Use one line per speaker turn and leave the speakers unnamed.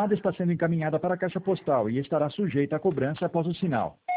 chamada está sendo encaminhada para a caixa postal e estará sujeita a cobrança após o sinal.